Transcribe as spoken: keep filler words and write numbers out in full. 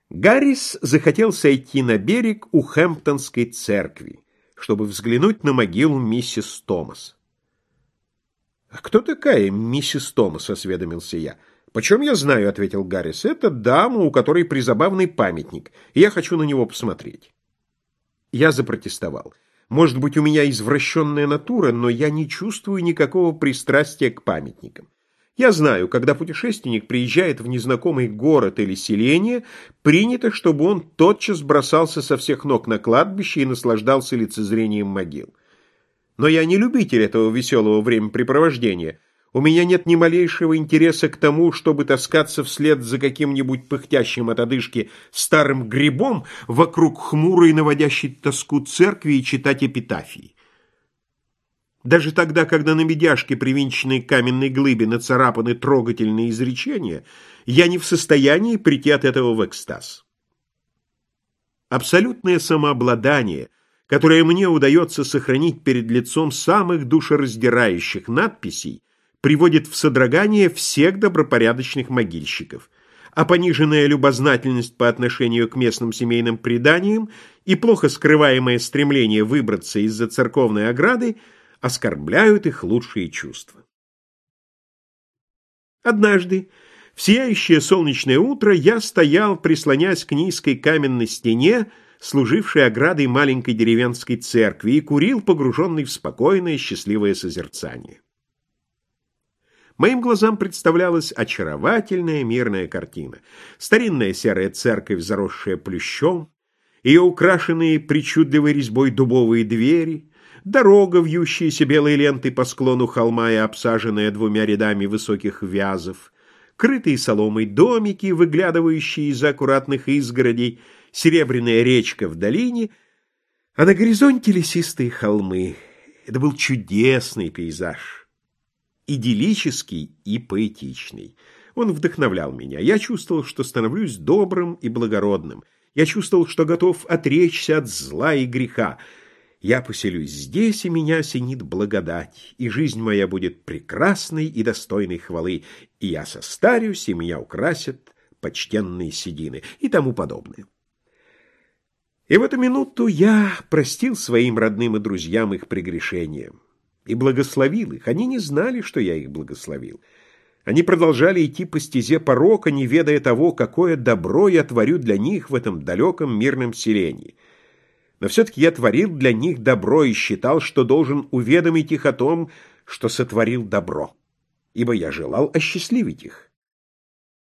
Гаррис захотел сойти на берег у Хэмптонской церкви, чтобы взглянуть на могилу миссис Томас. «А кто такая миссис Томас?» — осведомился я. «Почем я знаю?» — ответил Гаррис. «Это дама, у которой призабавный памятник, и я хочу на него посмотреть». Я запротестовал. Может быть, у меня извращенная натура, но я не чувствую никакого пристрастия к памятникам. Я знаю, когда путешественник приезжает в незнакомый город или селение, принято, чтобы он тотчас бросался со всех ног на кладбище и наслаждался лицезрением могил. Но я не любитель этого веселого времяпрепровождения. У меня нет ни малейшего интереса к тому, чтобы таскаться вслед за каким-нибудь пыхтящим от одышки старым грибом вокруг хмурой, наводящей тоску церкви и читать эпитафии. Даже тогда, когда на медяшке, привинченной к каменной глыбе, нацарапаны трогательные изречения, я не в состоянии прийти от этого в экстаз. Абсолютное самообладание, которое мне удается сохранить перед лицом самых душераздирающих надписей, приводит в содрогание всех добропорядочных могильщиков, а пониженная любознательность по отношению к местным семейным преданиям и плохо скрываемое стремление выбраться из-за церковной ограды оскорбляют их лучшие чувства. Однажды, в сияющее солнечное утро, я стоял, прислонясь к низкой каменной стене, служившей оградой маленькой деревенской церкви, и курил, погруженный в спокойное, счастливое созерцание. Моим глазам представлялась очаровательная мирная картина. Старинная серая церковь, заросшая плющом, ее украшенные причудливой резьбой дубовые двери, дорога, вьющаяся белой лентой по склону холма и обсаженная двумя рядами высоких вязов, крытые соломой домики, выглядывающие из аккуратных изгородей, серебряная речка в долине, а на горизонте лесистые холмы. Это был чудесный пейзаж, идиллический и поэтичный. Он вдохновлял меня. Я чувствовал, что становлюсь добрым и благородным. Я чувствовал, что готов отречься от зла и греха. Я поселюсь здесь, и меня осенит благодать, и жизнь моя будет прекрасной и достойной хвалы, и я состарюсь, и меня украсят почтенные седины, и тому подобное. И в эту минуту я простил своим родным и друзьям их прегрешения и благословил их. Они не знали, что я их благословил. Они продолжали идти по стезе порока, не ведая того, какое добро я творю для них в этом далеком мирном селении. Но все-таки я творил для них добро и считал, что должен уведомить их о том, что сотворил добро, ибо я желал осчастливить их.